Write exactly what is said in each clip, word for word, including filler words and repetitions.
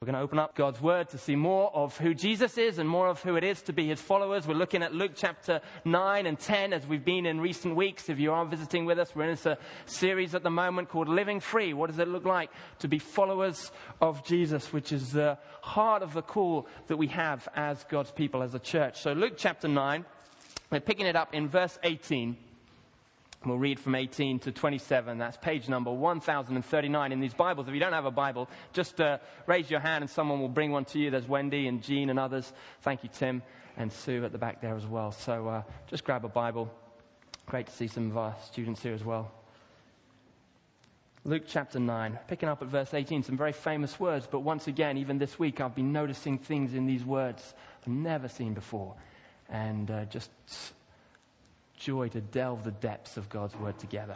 We're going to open up God's Word to see more of who Jesus is and more of who it is to be his followers. We're looking at Luke chapter nine and ten as we've been in recent weeks. If you are visiting with us, we're in this series at the moment called Living Free. What does it look like to be followers of Jesus, which is the heart of the call that we have as God's people, as a church. So Luke chapter nine, we're picking it up in verse eighteen. We'll read from eighteen to twenty-seven. That's page number one thousand thirty-nine in these Bibles. If you don't have a Bible, just uh, raise your hand and someone will bring one to you. There's Wendy and Jean and others. Thank you, Tim and Sue at the back there as well. So uh, just grab a Bible. Great to see some of our students here as well. Luke chapter nine, picking up at verse eighteen. Some very famous words, but once again, even this week, I've been noticing things in these words I've never seen before. And uh, just joy to delve the depths of God's Word together.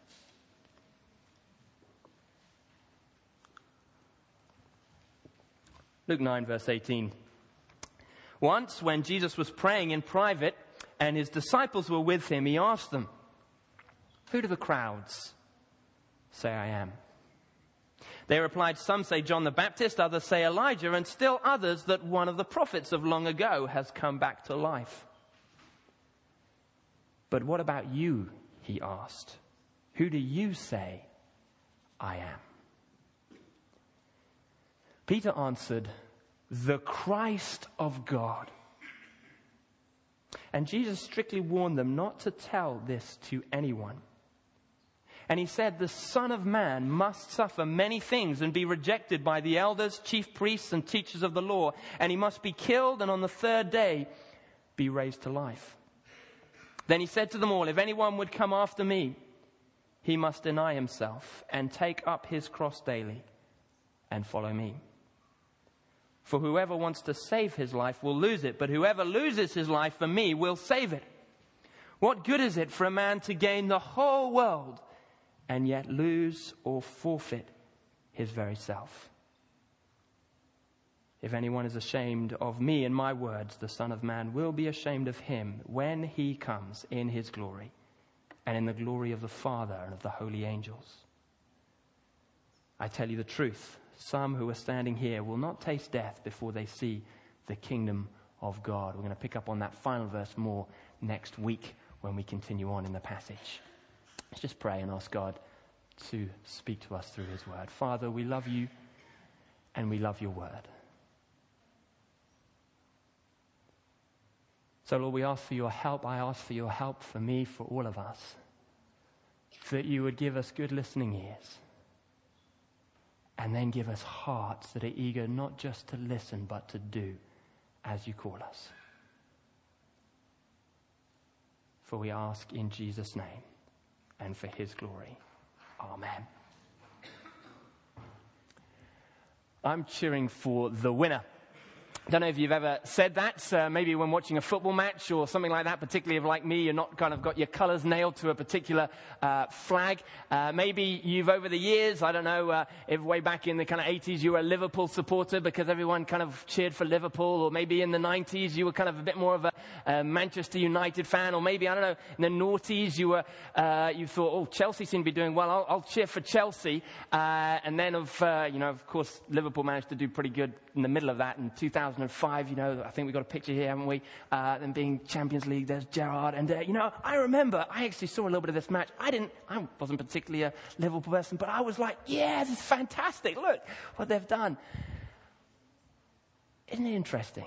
Luke nine, verse eighteen. Once, when Jesus was praying in private and his disciples were with him, he asked them, "Who do the crowds say I am?" They replied, "Some say John the Baptist, others say Elijah, and still others that one of the prophets of long ago has come back to life." "But what about you?" he asked. "Who do you say I am?" Peter answered, "The Christ of God." And Jesus strictly warned them not to tell this to anyone. And he said, "The Son of Man must suffer many things and be rejected by the elders, chief priests, and teachers of the law. And he must be killed and on the third day be raised to life." Then he said to them all, "If anyone would come after me, he must deny himself and take up his cross daily and follow me. For whoever wants to save his life will lose it, but whoever loses his life for me will save it. What good is it for a man to gain the whole world and yet lose or forfeit his very self? If anyone is ashamed of me and my words, the Son of Man will be ashamed of him when he comes in his glory and in the glory of the Father and of the holy angels. I tell you the truth, some who are standing here will not taste death before they see the kingdom of God." We're going to pick up on that final verse more next week when we continue on in the passage. Let's just pray and ask God to speak to us through his word. Father, we love you and we love your word. So, Lord, we ask for your help. I ask for your help for me, for all of us, that you would give us good listening ears and then give us hearts that are eager not just to listen but to do as you call us. For we ask in Jesus' name and for his glory. Amen. I'm cheering for the winner. I don't know if you've ever said that, uh, maybe when watching a football match or something like that, particularly if, like me, you're not kind of got your colours nailed to a particular uh, flag. Uh, maybe you've, over the years, I don't know, uh, if way back in the kind of eighties you were a Liverpool supporter because everyone kind of cheered for Liverpool, or maybe in the nineties you were kind of a bit more of a, a Manchester United fan, or maybe, I don't know, in the noughties you were, uh, you thought, oh, Chelsea seem to be doing well, I'll, I'll cheer for Chelsea. Uh, and then, of, uh, you know, of course, Liverpool managed to do pretty good in the middle of that in two thousand five, you know, I think we've got a picture here, haven't we? Uh, them being Champions League, there's Gerrard. And, uh, you know, I remember, I actually saw a little bit of this match. I didn't, I wasn't particularly a Liverpool person, but I was like, yeah, this is fantastic. Look what they've done. Isn't it interesting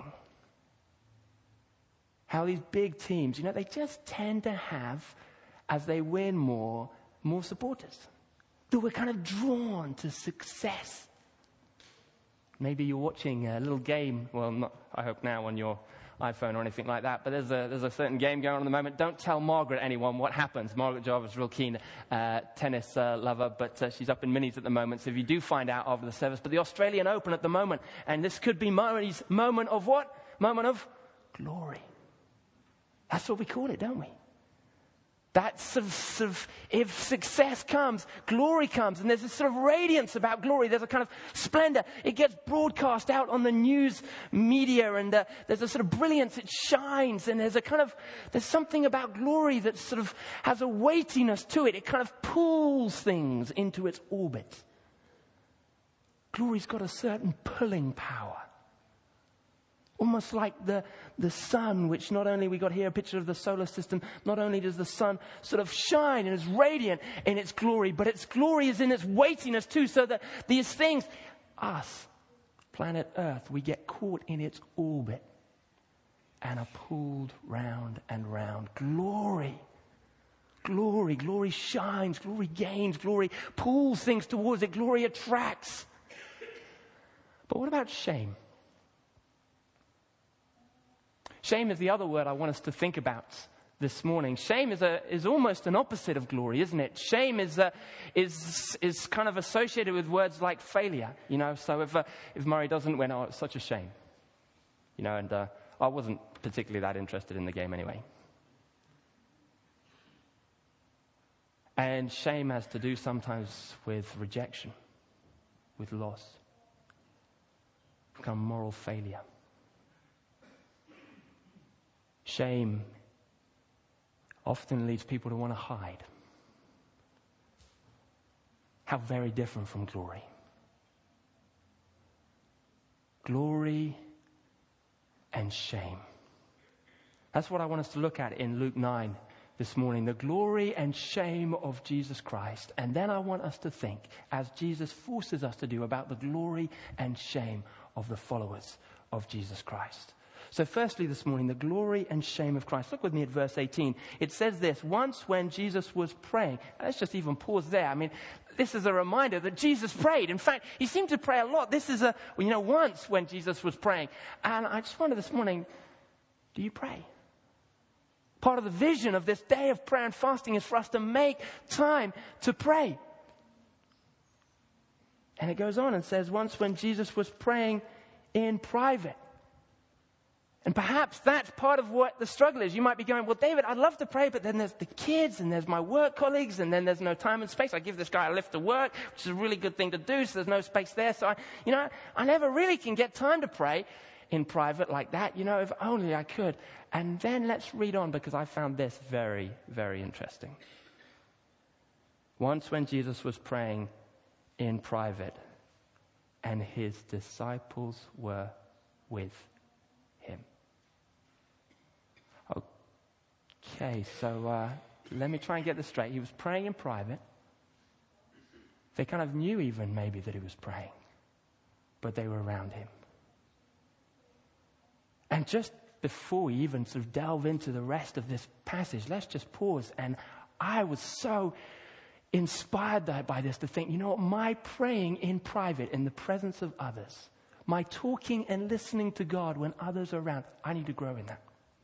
how these big teams, you know, they just tend to have, as they win more, more supporters. That we're kind of drawn to success. Maybe you're watching a little game, well, not, I hope now on your iPhone or anything like that, but there's a, there's a certain game going on at the moment. Don't tell Margaret, anyone, what happens. Margaret Jarvis, real keen uh, tennis uh, lover, but uh, she's up in minis at the moment, so if you do find out after the service. But the Australian Open at the moment, and this could be Murray's moment of what? Moment of glory. That's what we call it, don't we? That sort of, sort of, if success comes, glory comes, and there's a sort of radiance about glory. There's a kind of splendor. It gets broadcast out on the news media, and uh, there's a sort of brilliance. It shines, and there's a kind of, there's something about glory that sort of has a weightiness to it. It kind of pulls things into its orbit. glory's got a certain pulling power. Almost like the, the sun, which not only, we got here a picture of the solar system, not only does the sun sort of shine and is radiant in its glory, but its glory is in its weightiness too, so that these things, us, planet Earth, we get caught in its orbit and are pulled round and round. Glory, glory, glory shines, glory gains, glory pulls things towards it, glory attracts. But what about shame? Shame is the other word I want us to think about this morning. Shame is a is almost an opposite of glory, isn't it? Shame is a, is is kind of associated with words like failure, you know. So if uh, if Murray doesn't win, oh, it's such a shame, you know. And uh, I wasn't particularly that interested in the game anyway. And shame has to do sometimes with rejection, with loss, become moral failure. Shame often leads people to want to hide. How very different from glory. Glory and shame. That's what I want us to look at in Luke nine this morning. The glory and shame of Jesus Christ. And then I want us to think, as Jesus forces us to do, about the glory and shame of the followers of Jesus Christ. So firstly this morning, the glory and shame of Christ. Look with me at verse eighteen. It says this: once when Jesus was praying. Let's just even pause there. I mean, this is a reminder that Jesus prayed. In fact, he seemed to pray a lot. This is a, you know, once when Jesus was praying. And I just wonder this morning, do you pray? Part of the vision of this day of prayer and fasting is for us to make time to pray. And it goes on and says, once when Jesus was praying in private. And perhaps that's part of what the struggle is. You might be going, well, David, I'd love to pray, but then there's the kids and there's my work colleagues and then there's no time and space. I give this guy a lift to work, which is a really good thing to do, so there's no space there. So, I, you know, I never really can get time to pray in private like that. You know, if only I could. And then let's read on, because I found this very, very interesting. Once when Jesus was praying in private and his disciples were with him. Okay, so uh, let me try and get this straight. He was praying in private. They kind of knew even maybe that he was praying, but they were around him. And just before we even sort of delve into the rest of this passage, let's just pause. And I was so inspired by this to think, you know what, my praying in private in the presence of others, my talking and listening to God when others are around, I need to grow in that.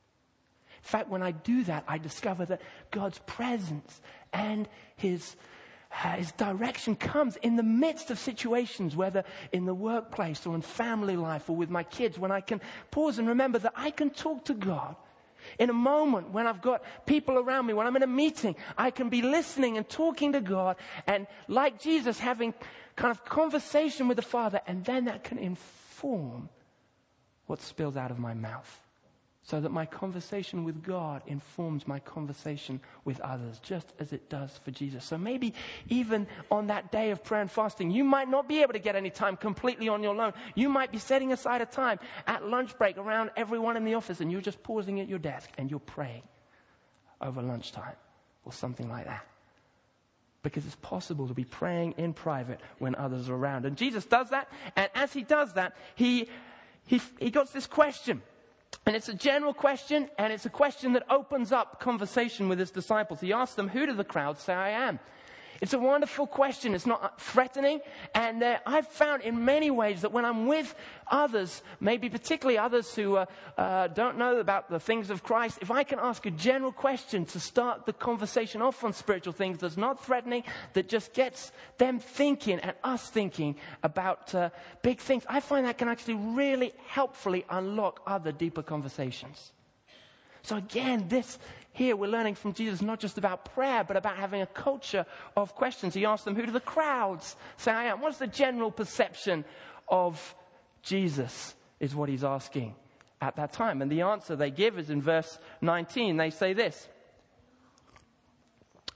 In fact, when I do that, I discover that God's presence and his, uh, his direction comes in the midst of situations, whether in the workplace or in family life or with my kids, when I can pause and remember that I can talk to God. In a moment when I've got people around me, when I'm in a meeting, I can be listening and talking to God and, like Jesus, having kind of conversation with the Father, and then that can inform what spills out of my mouth. So that my conversation with God informs my conversation with others, just as it does for Jesus. So maybe even on that day of prayer and fasting, you might not be able to get any time completely on your own. You might be setting aside a time at lunch break around everyone in the office, and you're just pausing at your desk and you're praying over lunchtime or something like that. Because it's possible to be praying in private when others are around. And Jesus does that, and as he does that, he he he got this question. And it's a general question, and it's a question that opens up conversation with his disciples. He asks them, who do the crowd say I am? It's a wonderful question. It's not threatening. And uh, I've found in many ways that when I'm with others, maybe particularly others who uh, uh, don't know about the things of Christ, if I can ask a general question to start the conversation off on spiritual things that's not threatening, that just gets them thinking and us thinking about uh, big things, I find that can actually really helpfully unlock other deeper conversations. So again, this here we're learning from Jesus not just about prayer, but about having a culture of questions. He asked them, who do the crowds say I am? What's the general perception of Jesus, is what he's asking at that time. And the answer they give is in verse nineteen. They say this: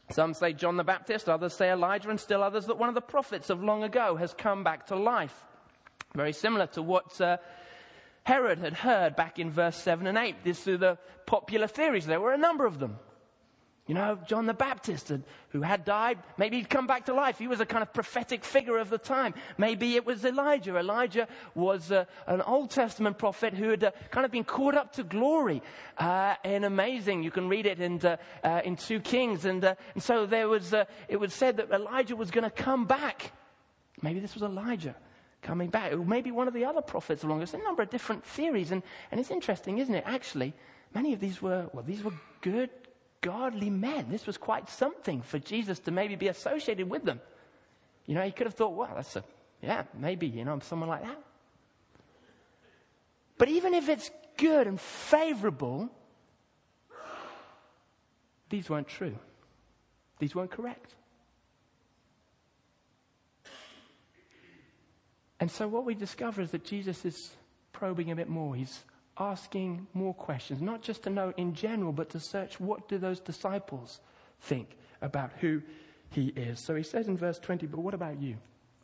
Some say John the Baptist, others say Elijah, and still others that one of the prophets of long ago has come back to life. Very similar to what uh, Herod had heard back in verse seven and eight. These are the popular theories. There were a number of them. You know, John the Baptist, had, who had died, maybe he'd come back to life. He was a kind of prophetic figure of the time. Maybe it was Elijah. Elijah was uh, an Old Testament prophet who had uh, kind of been caught up to glory. Uh, and amazing. You can read it in, uh, uh, in two Kings. And, uh, and so there was, uh, it was said that Elijah was going to come back. Maybe this was Elijah coming back. Or maybe one of the other prophets along. There's a number of different theories. And, and it's interesting, isn't it? Actually, many of these were, well, these were good, godly men. This was quite something for Jesus to maybe be associated with them. You know, he could have thought, well, that's a, yeah, maybe, you know, I'm someone like that. But even if it's good and favorable, these weren't true. These weren't correct. And so what we discover is that Jesus is probing a bit more. He's asking more questions, not just to know in general, but to search what do those disciples think about who he is. So he says in verse twenty, but what about you?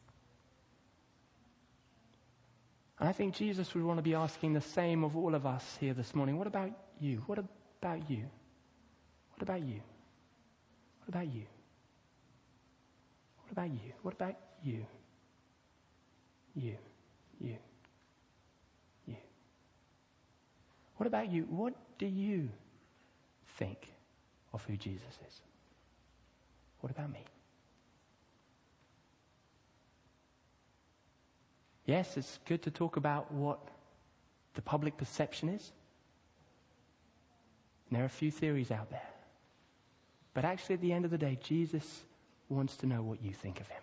And I think Jesus would want to be asking the same of all of us here this morning. What about you? What about you? What about you? What about you? What about you? What about you? You, you, you. What about you? What do you think of who Jesus is? What about me? Yes, it's good to talk about what the public perception is. And there are a few theories out there. But actually, at the end of the day, Jesus wants to know what you think of him.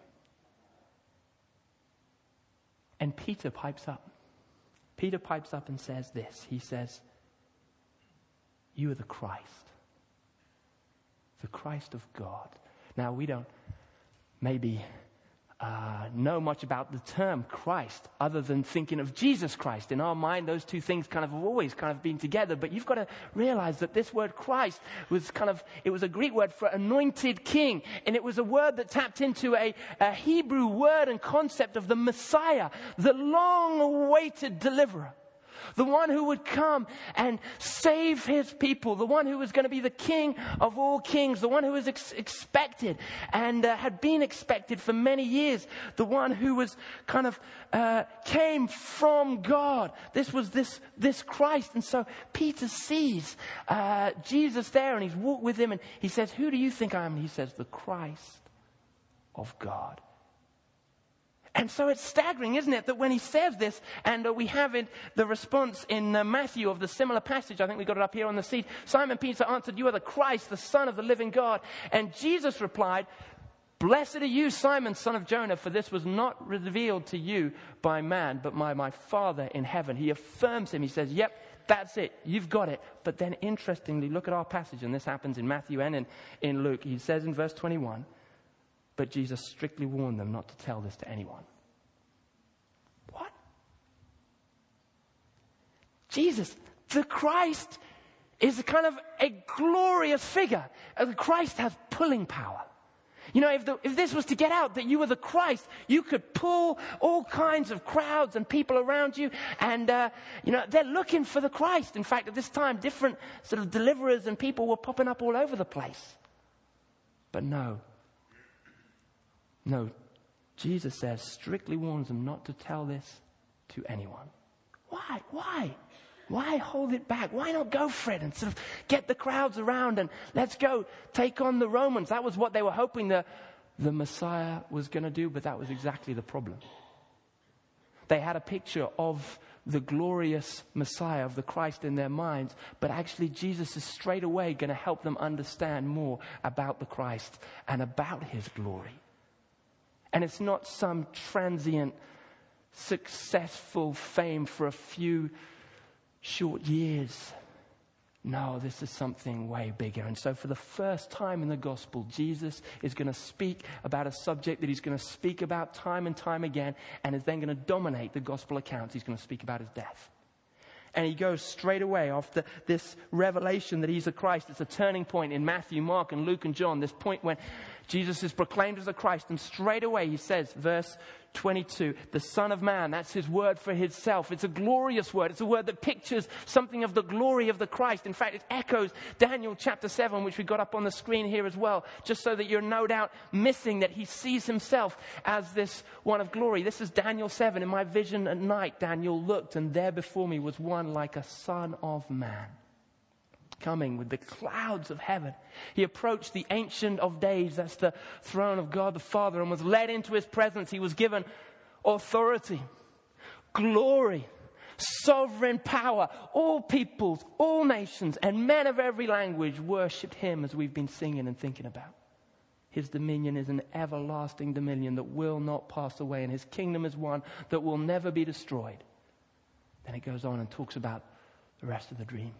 And Peter pipes up. Peter pipes up and says this. He says, you are the Christ. The Christ of God. Now, we don't maybe uh, know much about the term Christ other than thinking of Jesus Christ. In our mind, those two things kind of have always kind of been together. But you've got to realize that this word Christ was kind of, it was a Greek word for anointed king. And it was a word that tapped into a, a Hebrew word and concept of the Messiah, the long-awaited deliverer. The one who would come and save his people. The one who was going to be the king of all kings. The one who was ex- expected and uh, had been expected for many years. The one who was kind of uh, came from God. This was this, this Christ. And so Peter sees uh, Jesus there and he's walked with him and he says, who do you think I am? And he says, the Christ of God. And so it's staggering, isn't it, that when he says this, and uh, we have it, the response in uh, Matthew of the similar passage, I think we got it up here on the seat. Simon Peter answered, you are the Christ, the Son of the living God. And Jesus replied, blessed are you, Simon, son of Jonah, for this was not revealed to you by man, but by my Father in heaven. He affirms him. He says, yep, that's it. You've got it. But then interestingly, look at our passage, and this happens in Matthew and in, in Luke. He says in verse twenty-one, but Jesus strictly warned them not to tell this to anyone. What? Jesus, the Christ, is a kind of a glorious figure. The Christ has pulling power. You know, if, the, if this was to get out that you were the Christ, you could pull all kinds of crowds and people around you. And, uh, you know, they're looking for the Christ. In fact, at this time, different sort of deliverers and people were popping up all over the place. But no. No, Jesus says, strictly warns them not to tell this to anyone. Why? Why? Why hold it back? Why not go for it and sort of get the crowds around and let's go take on the Romans? That was what they were hoping the, the Messiah was going to do, but that was exactly the problem. They had a picture of the glorious Messiah, of the Christ in their minds, but actually Jesus is straight away going to help them understand more about the Christ and about his glory. And it's not some transient, successful fame for a few short years. No, this is something way bigger. And so for the first time in the gospel, Jesus is going to speak about a subject that he's going to speak about time and time again, and is then going to dominate the gospel accounts. He's going to speak about his death. And he goes straight away after this revelation that he's a Christ. It's a turning point in Matthew, Mark, and Luke, and John. This point when Jesus is proclaimed as a Christ. And straight away he says, verse twenty-two, the Son of Man, that's his word for himself. It's a glorious word. It's a word that pictures something of the glory of the Christ. In fact, it echoes Daniel chapter seven, which we got up on the screen here as well, just so that you're no doubt missing that he sees himself as this one of glory. This is Daniel seven. In my vision at night, Daniel looked, and there before me was one like a son of man, coming with the clouds of heaven. He approached the Ancient of Days, that's the throne of God the Father, and was led into his presence. He was given authority, glory, sovereign power. All peoples, all nations, and men of every language worshipped him, as we've been singing and thinking about. His dominion is an everlasting dominion that will not pass away, and his kingdom is one that will never be destroyed. Then it goes on and talks about the rest of the dream.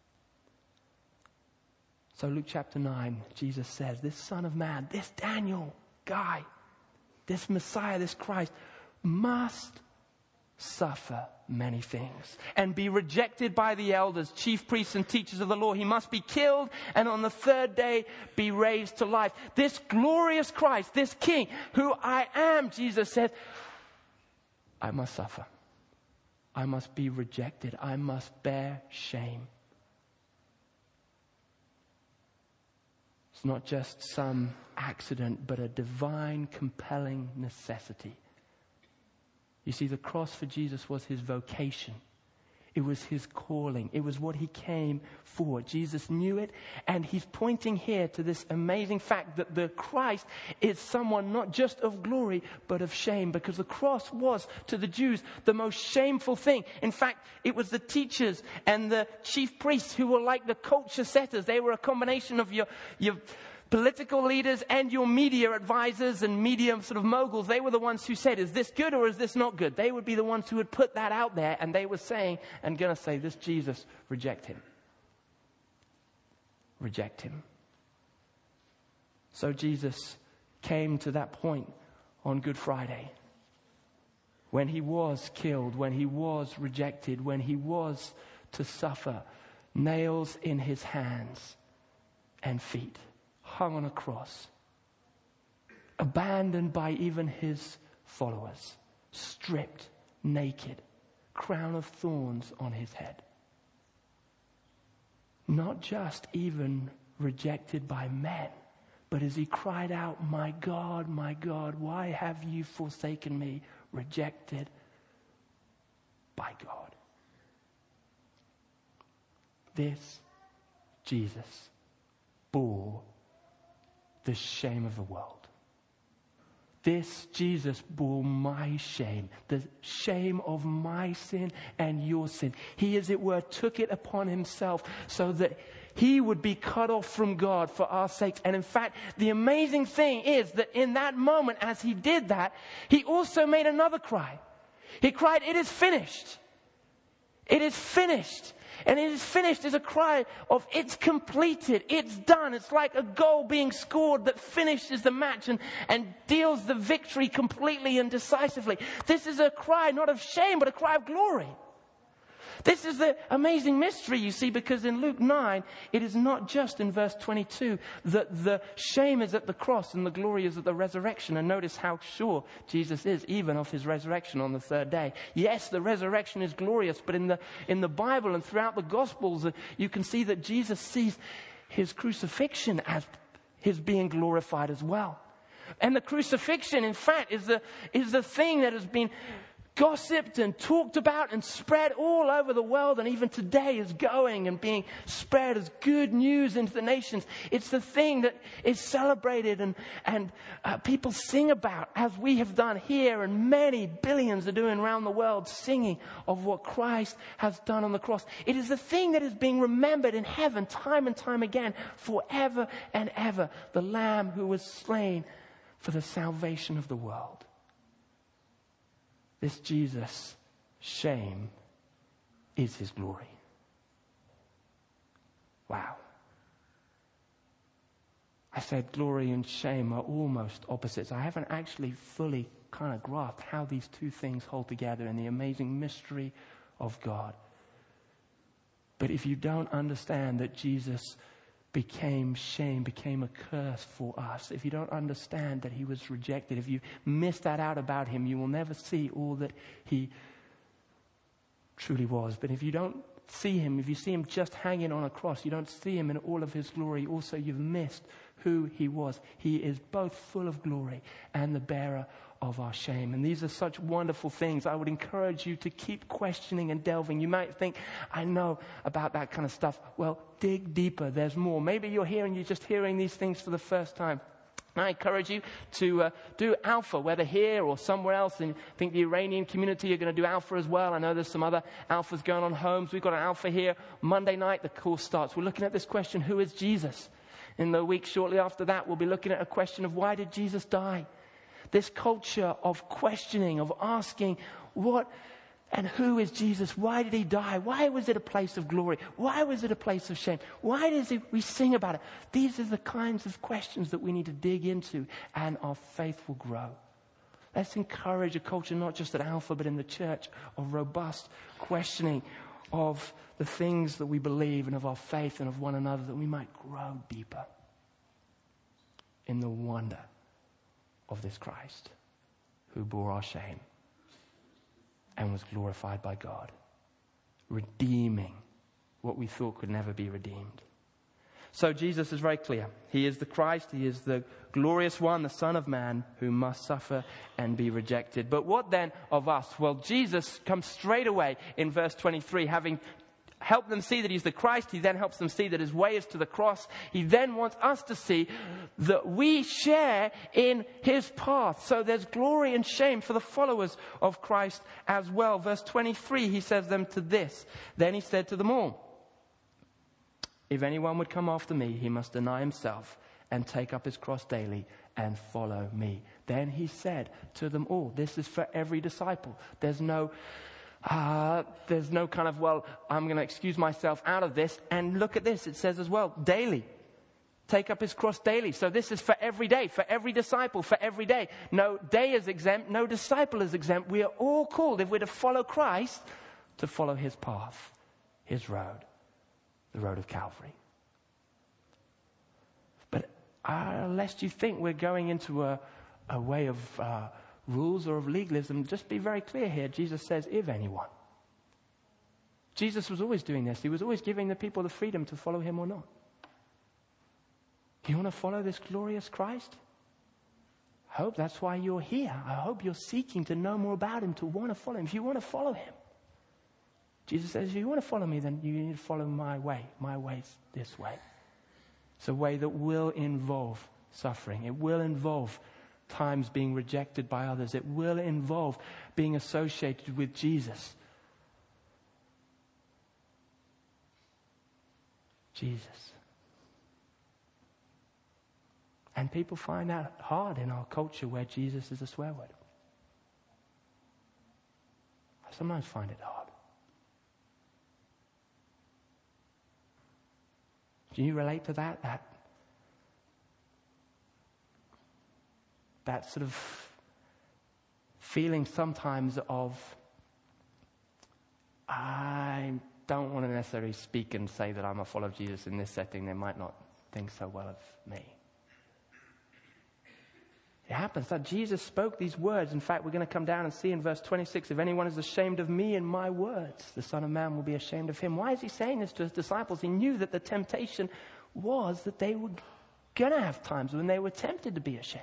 So Luke chapter nine, Jesus says, this Son of Man, this Daniel guy, this Messiah, this Christ, must suffer many things and be rejected by the elders, chief priests, and teachers of the law. He must be killed and on the third day be raised to life. This glorious Christ, this King, who I am, Jesus said, I must suffer. I must be rejected. I must bear shame. It's not just some accident, but a divine, compelling necessity. You see, the cross for Jesus was his vocation. It was his calling. It was what he came for. Jesus knew it, and he's pointing here to this amazing fact that the Christ is someone not just of glory, but of shame, because the cross was, to the Jews, the most shameful thing. In fact, it was the teachers and the chief priests who were like the culture setters. They were a combination of your, your political leaders and your media advisors and media sort of moguls. They were the ones who said, is this good or is this not good? They would be the ones who would put that out there, and they were saying and going to say, this Jesus, reject him. Reject him. So Jesus came to that point on Good Friday, when he was killed, when he was rejected, when he was to suffer, nails in his hands and feet, hung on a cross, abandoned by even his followers, stripped, naked, crown of thorns on his head. Not just even rejected by men, but as he cried out, my God, my God, why have you forsaken me? Rejected by God. This Jesus bore the shame of the world. This Jesus bore my shame, the shame of my sin and your sin. He, as it were, took it upon himself so that he would be cut off from God for our sakes. And in fact, the amazing thing is that in that moment, as he did that, he also made another cry. He cried, it is finished. It is finished. And it is finished is a cry of it's completed, it's done. It's like a goal being scored that finishes the match and, and deals the victory completely and decisively. This is a cry not of shame, but a cry of glory. This is the amazing mystery, you see, because in Luke nine, it is not just in verse twenty-two that the shame is at the cross and the glory is at the resurrection. And notice how sure Jesus is even of his resurrection on the third day. Yes, the resurrection is glorious, but in the in the Bible and throughout the Gospels, uh, you can see that Jesus sees his crucifixion as his being glorified as well. And the crucifixion, in fact, is the is the thing that has been gossiped and talked about and spread all over the world, and even today is going and being spread as good news into the nations. It's the thing that is celebrated and, and uh, people sing about, as we have done here, and many billions are doing around the world, singing of what Christ has done on the cross. It is the thing that is being remembered in heaven time and time again, forever and ever. The Lamb who was slain for the salvation of the world. This Jesus' shame is his glory. Wow. I said glory and shame are almost opposites. I haven't actually fully kind of grasped how these two things hold together in the amazing mystery of God. But if you don't understand that Jesus became shame, became a curse for us, if you don't understand that he was rejected, if you miss that out about him, you will never see all that he truly was. But if you don't see him, if you see him just hanging on a cross, you don't see him in all of his glory, also you've missed who he was. He is both full of glory and the bearer of our shame. And these are such wonderful things. I would encourage you to keep questioning and delving. You might think, I know about that kind of stuff. Well, dig deeper. There's more. Maybe you're here and you're just hearing these things for the first time. I encourage you to uh, do Alpha, whether here or somewhere else. And I think the Iranian community are going to do Alpha as well. I know there's some other Alphas going on homes. We've got an Alpha here. Monday night, the course starts. We're looking at this question, who is Jesus? In the week shortly after that, we'll be looking at a question of why did Jesus die? This culture of questioning, of asking what and who is Jesus? Why did he die? Why was it a place of glory? Why was it a place of shame? Why does it, we sing about it? These are the kinds of questions that we need to dig into, and our faith will grow. Let's encourage a culture, not just at Alpha, but in the church, of robust questioning of the things that we believe and of our faith and of one another, that we might grow deeper in the wonder of this Christ who bore our shame and was glorified by God, redeeming what we thought could never be redeemed. So Jesus is very clear. He is the Christ. He is the glorious one, the Son of Man, who must suffer and be rejected. But what then of us? Well, Jesus comes straight away in verse twenty-three, having helped them see that he's the Christ. He then helps them see that his way is to the cross. He then wants us to see that we share in his path. So there's glory and shame for the followers of Christ as well. Verse twenty-three, he says them to this. Then he said to them all, if anyone would come after me, he must deny himself and take up his cross daily and follow me. Then he said to them all, this is for every disciple. There's no, uh, there's no kind of, well, I'm going to excuse myself out of this. And look at this. It says as well, daily. Take up his cross daily. So this is for every day, for every disciple, for every day. No day is exempt, no disciple is exempt. We are all called, if we're to follow Christ, to follow his path, his road, the road of Calvary. But uh, lest you think we're going into a, a way of uh, rules or of legalism, just be very clear here. Jesus says, if anyone. Jesus was always doing this. He was always giving the people the freedom to follow him or not. You want to follow this glorious Christ? I hope that's why you're here. I hope you're seeking to know more about him, to want to follow him. If you want to follow him, Jesus says, if you want to follow me, then you need to follow my way. My way's this way. It's a way that will involve suffering. It will involve times being rejected by others. It will involve being associated with Jesus. Jesus. And people find that hard in our culture where Jesus is a swear word. I sometimes find it hard. Do you relate to that? That, that sort of feeling sometimes of, I don't want to necessarily speak and say that I'm a follower of Jesus in this setting. They might not think so well of me. It happens that Jesus spoke these words. In fact, we're going to come down and see in verse twenty-six, if anyone is ashamed of me and my words, the Son of Man will be ashamed of him. Why is he saying this to his disciples? He knew that the temptation was that they were going to have times when they were tempted to be ashamed.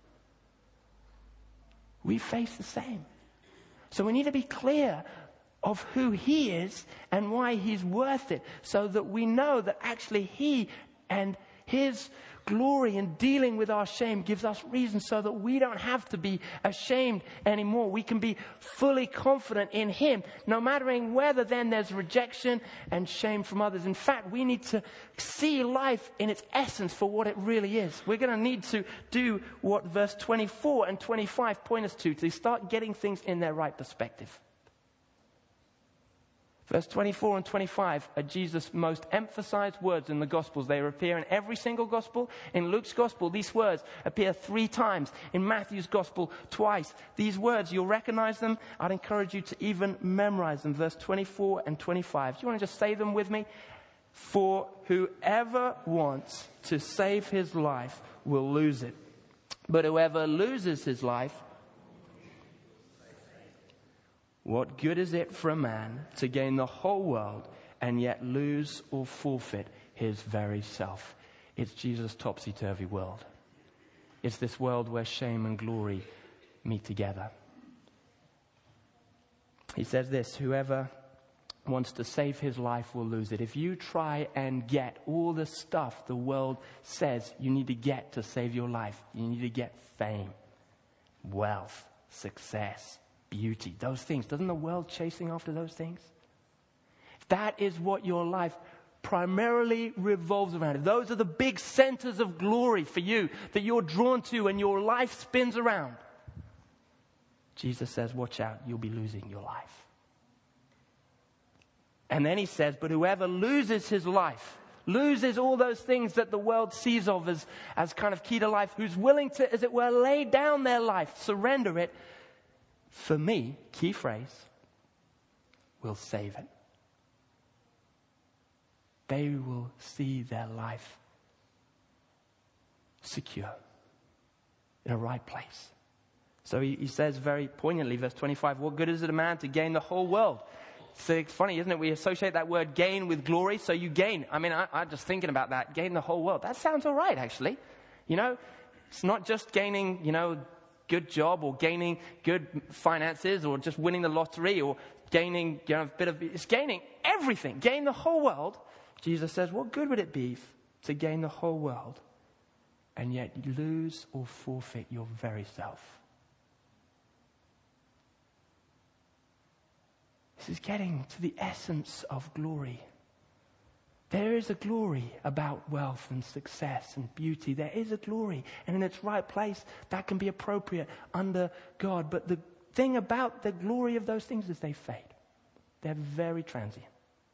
We face the same. So we need to be clear of who he is and why he's worth it, so that we know that actually he and his glory in dealing with our shame gives us reason so that we don't have to be ashamed anymore. We can be fully confident in him, no matter whether then there's rejection and shame from others. In fact, we need to see life in its essence for what it really is. We're going to need to do what verse twenty-four and twenty-five point us to, to start getting things in their right perspective. Verse twenty-four and twenty-five are Jesus' most emphasized words in the Gospels. They appear in every single Gospel. In Luke's Gospel, these words appear three times. In Matthew's Gospel, twice. These words, you'll recognize them. I'd encourage you to even memorize them. Verse twenty-four and twenty-five. Do you want to just say them with me? For whoever wants to save his life will lose it. But whoever loses his life, what good is it for a man to gain the whole world and yet lose or forfeit his very self? It's Jesus' topsy-turvy world. It's this world where shame and glory meet together. He says this, whoever wants to save his life will lose it. If you try and get all the stuff the world says you need to get to save your life, you need to get fame, wealth, success, beauty, those things. Doesn't the world chasing after those things? That is what your life primarily revolves around. If those are the big centers of glory for you that you're drawn to and your life spins around, Jesus says, watch out, you'll be losing your life. And then he says, but whoever loses his life, loses all those things that the world sees of as, as kind of key to life, who's willing to, as it were, lay down their life, surrender it, for me, key phrase, will save it. They will see their life secure, in a right place. So he, he says very poignantly, verse twenty-five, what good is it a man to gain the whole world? So it's funny, isn't it? We associate that word gain with glory. So you gain. I mean, I, I'm just thinking about that. Gain the whole world. That sounds all right, actually. You know, it's not just gaining, you know, good job or gaining good finances or just winning the lottery or gaining, you know, a bit of, it's gaining everything. Gain the whole world. Jesus says, what good would it be to gain the whole world and yet lose or forfeit your very self? This is getting to the essence of glory. There is a glory about wealth and success and beauty. There is a glory. And in its right place, that can be appropriate under God. But the thing about the glory of those things is they fade. They're very transient.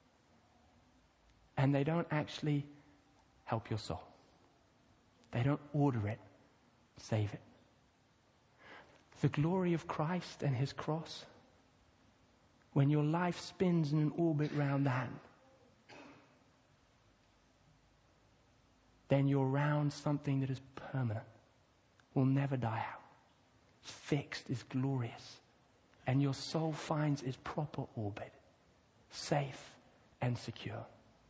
And they don't actually help your soul. They don't order it, save it. The glory of Christ and his cross, when your life spins in an orbit round that, then you're around something that is permanent, will never die out. It's fixed, is glorious. And your soul finds its proper orbit, safe and secure.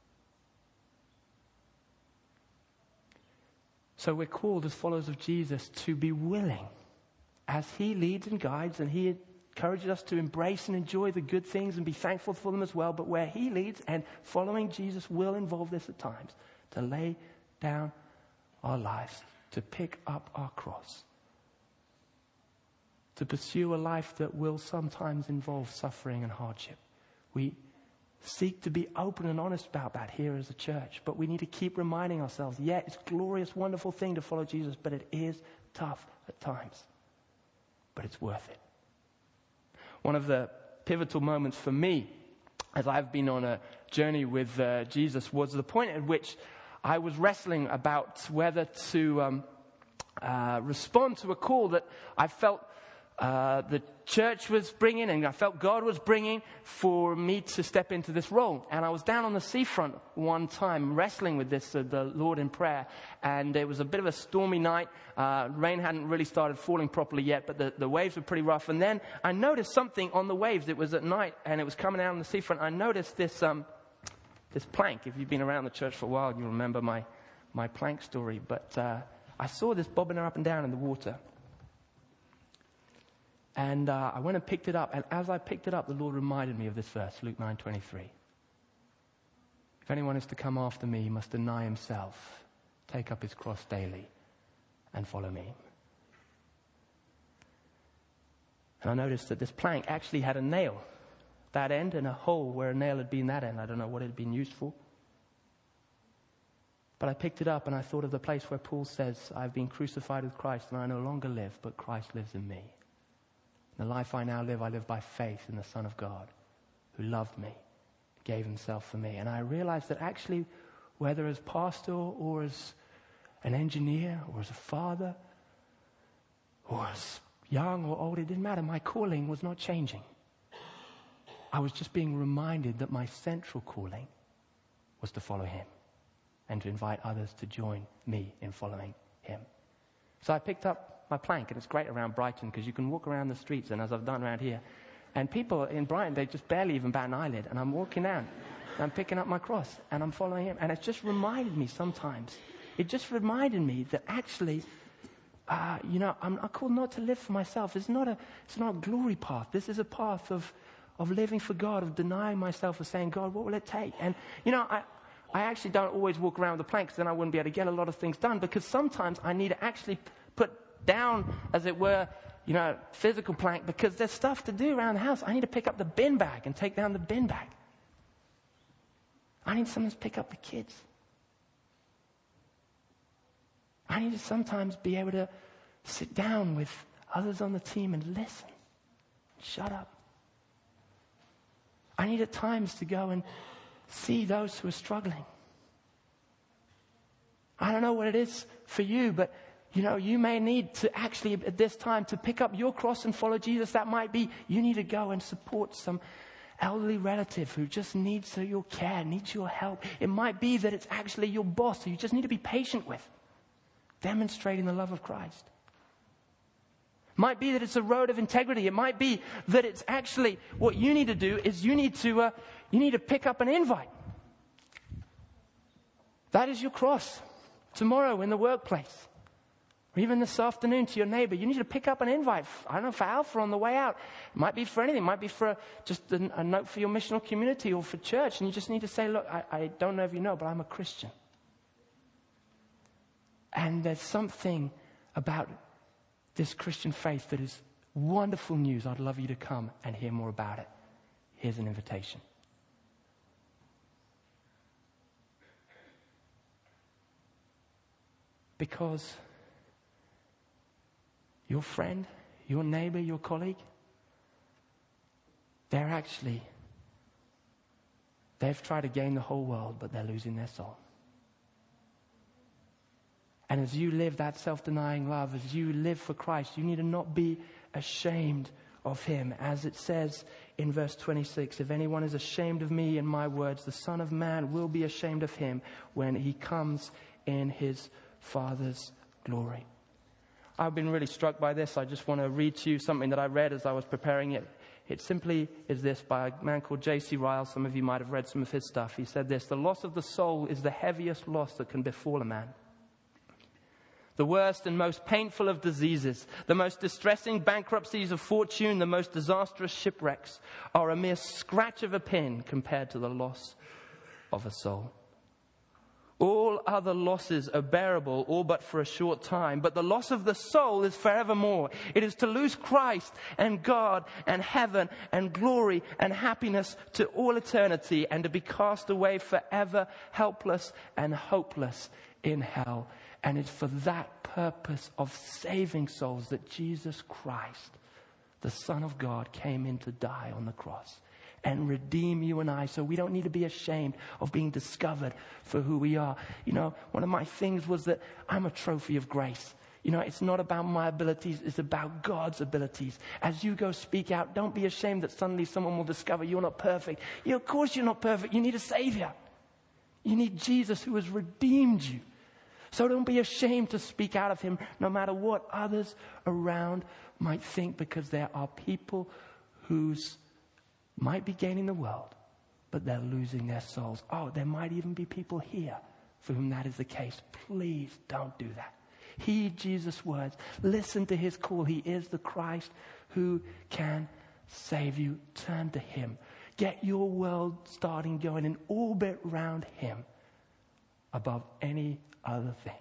So we're called as followers of Jesus to be willing, as he leads and guides, and he encourages us to embrace and enjoy the good things and be thankful for them as well. But where he leads, and following Jesus will involve this at times, to lay down our lives, to pick up our cross, to pursue a life that will sometimes involve suffering and hardship. We seek to be open and honest about that here as a church, but we need to keep reminding ourselves, yeah, it's a glorious, wonderful thing to follow Jesus, but it is tough at times. But it's worth it. One of the pivotal moments for me, as I've been on a journey with uh, Jesus, was the point at which I was wrestling about whether to um, uh, respond to a call that I felt uh, the church was bringing and I felt God was bringing for me to step into this role. And I was down on the seafront one time wrestling with this, uh, the Lord in prayer. And it was a bit of a stormy night. Uh, rain hadn't really started falling properly yet, but the, the waves were pretty rough. And then I noticed something on the waves. It was at night and it was coming out on the seafront. I noticed this um, this plank. If you've been around the church for a while, you remember my, my plank story. But uh, I saw this bobbing up and down in the water. And uh, I went and picked it up. And as I picked it up, the Lord reminded me of this verse, Luke nine twenty-three. If anyone is to come after me, he must deny himself, take up his cross daily, and follow me. And I noticed that this plank actually had a nail, that end, and a hole where a nail had been that end. I don't know what it had been used for. But I picked it up and I thought of the place where Paul says, I've been crucified with Christ and I no longer live, but Christ lives in me. The life I now live, I live by faith in the Son of God, who loved me gave himself for me. And I realized that actually, whether as pastor or as an engineer or as a father or as young or old, it didn't matter. My calling was not changing. I was just being reminded that my central calling was to follow him and to invite others to join me in following him. So I picked up my plank, and it's great around Brighton because you can walk around the streets, and as I've done around here, and people in Brighton, they just barely even bat an eyelid, and I'm walking down, and I'm picking up my cross, and I'm following him, and it just reminded me sometimes, it just reminded me that actually, uh, you know, I'm, I'm called not to live for myself. It's not a, it's not a glory path. This is a path of, of living for God, of denying myself, of saying, God, what will it take? And, you know, I, I actually don't always walk around with a plank, because then I wouldn't be able to get a lot of things done, because sometimes I need to actually put down, as it were, you know, physical plank, because there's stuff to do around the house. I need to pick up the bin bag and take down the bin bag. I need someone to pick up the kids. I need to sometimes be able to sit down with others on the team and listen. Shut up. I need at times to go and see those who are struggling. I don't know what it is for you, but you know, you may need to actually at this time to pick up your cross and follow Jesus. That might be you need to go and support some elderly relative who just needs your care, needs your help. It might be that it's actually your boss who you just need to be patient with, demonstrating the love of Christ. It might be that it's a road of integrity. It might be that it's actually what you need to do is you need to uh, you need to pick up an invite. That is your cross. Tomorrow in the workplace. Or even this afternoon to your neighbor, you need to pick up an invite. I don't know, for Alpha on the way out. It might be for anything. It might be for a, just a, a note for your missional community or for church. And you just need to say, look, I, I don't know if you know, but I'm a Christian. And there's something about this Christian faith that is wonderful news. I'd love you to come and hear more about it. Here's an invitation. Because your friend, your neighbor, your colleague, they're actually, they've tried to gain the whole world, but they're losing their soul. And as you live that self-denying love, as you live for Christ, you need to not be ashamed of him. As it says in verse twenty-six, if anyone is ashamed of me and my words, the Son of Man will be ashamed of him when he comes in his Father's glory. I've been really struck by this. I just want to read to you something that I read as I was preparing it. It simply is this by a man called J C Ryle. Some of you might have read some of his stuff. He said this: the loss of the soul is the heaviest loss that can befall a man. The worst and most painful of diseases, the most distressing bankruptcies of fortune, the most disastrous shipwrecks are a mere scratch of a pin compared to the loss of a soul. All other losses are bearable, all but for a short time. But the loss of the soul is forevermore. It is to lose Christ and God and heaven and glory and happiness to all eternity, and to be cast away forever, helpless and hopeless in hell. And it's for that purpose of saving souls that Jesus Christ, the Son of God, came in to die on the cross and redeem you and I, so we don't need to be ashamed of being discovered for who we are. You know, one of my things was that I'm a trophy of grace. You know, it's not about my abilities, it's about God's abilities. As you go speak out, don't be ashamed that suddenly someone will discover you're not perfect. You, of course you're not perfect. You need a Savior. You need Jesus who has redeemed you. So don't be ashamed to speak out of him, no matter what others around might think, because there are people whose might be gaining the world, but they're losing their souls. Oh, there might even be people here for whom that is the case. Please don't do that. Heed Jesus' words. Listen to his call. He is the Christ who can save you. Turn to him. Get your world starting going in orbit around him above any other thing.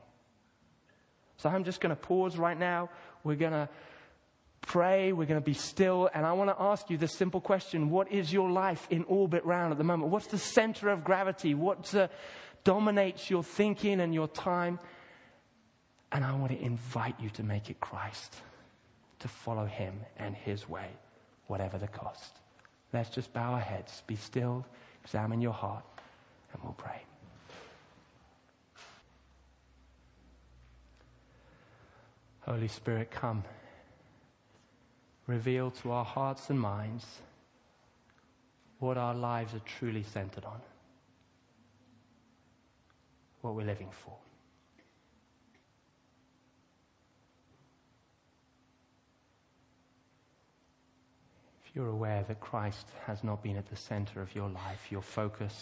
So I'm just going to pause right now. We're going to pray, we're going to be still, and I want to ask you this simple question: what is your life in orbit round at the moment? What's the center of gravity? What uh, dominates your thinking and your time? And I want to invite you to make it Christ, to follow him and his way, whatever the cost. Let's just bow our heads, be still examine your heart, and we'll pray. Holy Spirit, come. Reveal to our hearts and minds what our lives are truly centered on, what we're living for. If you're aware that Christ has not been at the center of your life, your focus,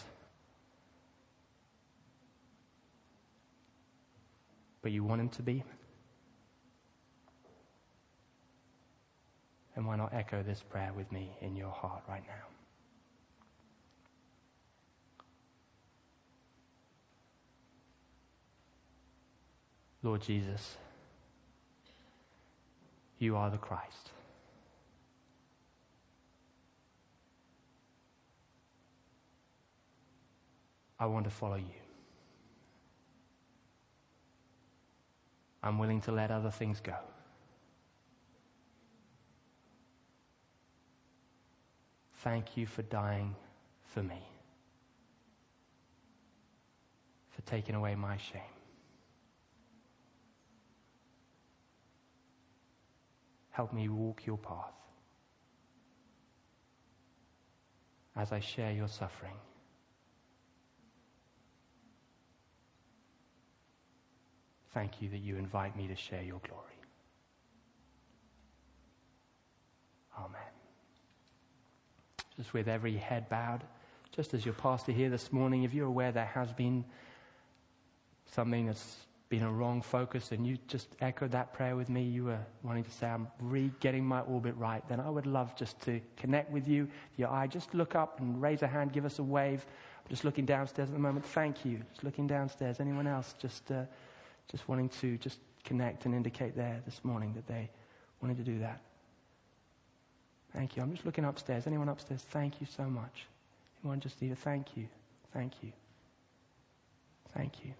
but you want him to be, then why not echo this prayer with me in your heart right now? Lord Jesus, you are the Christ. I want to follow you. I'm willing to let other things go. Thank you for dying for me, for taking away my shame. Help me walk your path as I share your suffering. Thank you that you invite me to share your glory. Amen. Just with every head bowed, just as your pastor here this morning, if you're aware there has been something that's been a wrong focus and you just echoed that prayer with me, you were wanting to say, I'm re-getting my orbit right, then I would love just to connect with you. Your eye, just look up and raise a hand, give us a wave. I'm just looking downstairs at the moment. Thank you. Just looking downstairs. Anyone else just uh, just wanting to just connect and indicate there this morning that they wanted to do that? Thank you. I'm just looking upstairs. Anyone upstairs? Thank you so much. Anyone just need a thank you. Thank you. Thank you.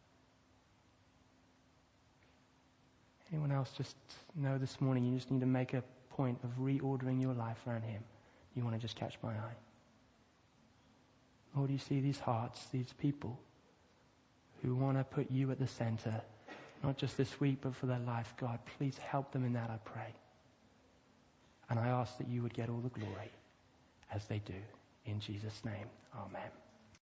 Anyone else just know this morning you just need to make a point of reordering your life around him? You want to just catch my eye. Lord, you see these hearts, these people who want to put you at the center, not just this week, but for their life. God, please help them in that, I pray. And I ask that you would get all the glory as they do. In Jesus' name, amen.